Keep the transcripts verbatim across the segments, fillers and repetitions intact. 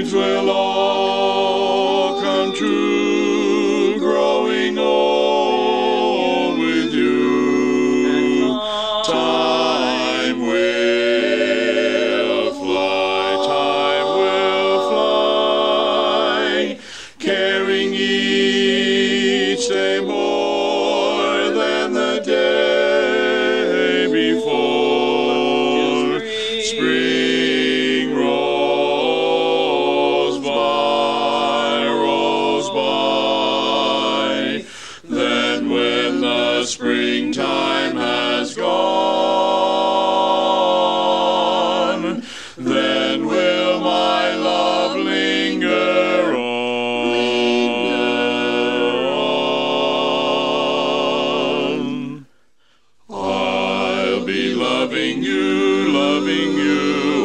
dreams will all come true, growing old with you. Time will fly, time will fly, carrying each day more than the day before. Spring rolls by, rolls by. Then when the springtime has gone, then will my love linger on. I'll be loving you, loving you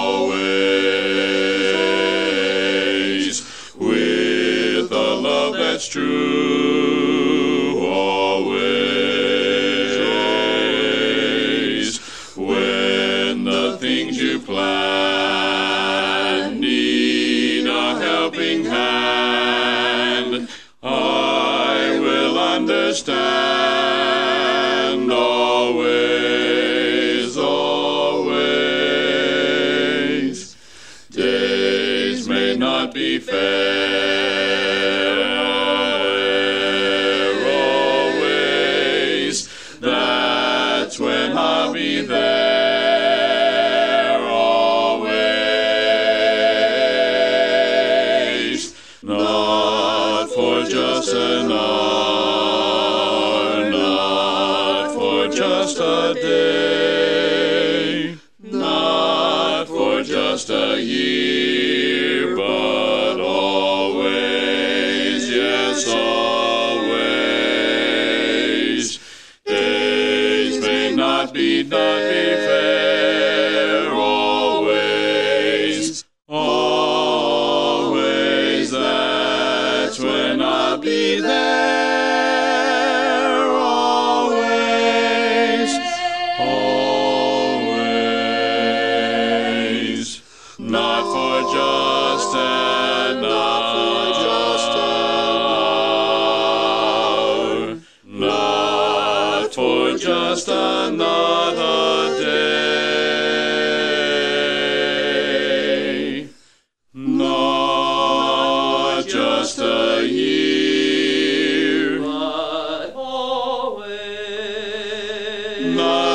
always, with a love that's true, always. When the things you plan need a helping hand, I will understand always, always. Days may not be fair always. That's when I'll be there always. Not for just an hour, not for just a day, not for just a year, but always, yes, always. Days may not be, not be fair always, always. That's when I'll be there always, always. Not for just an hour, not for just another day, not just a year, but always. not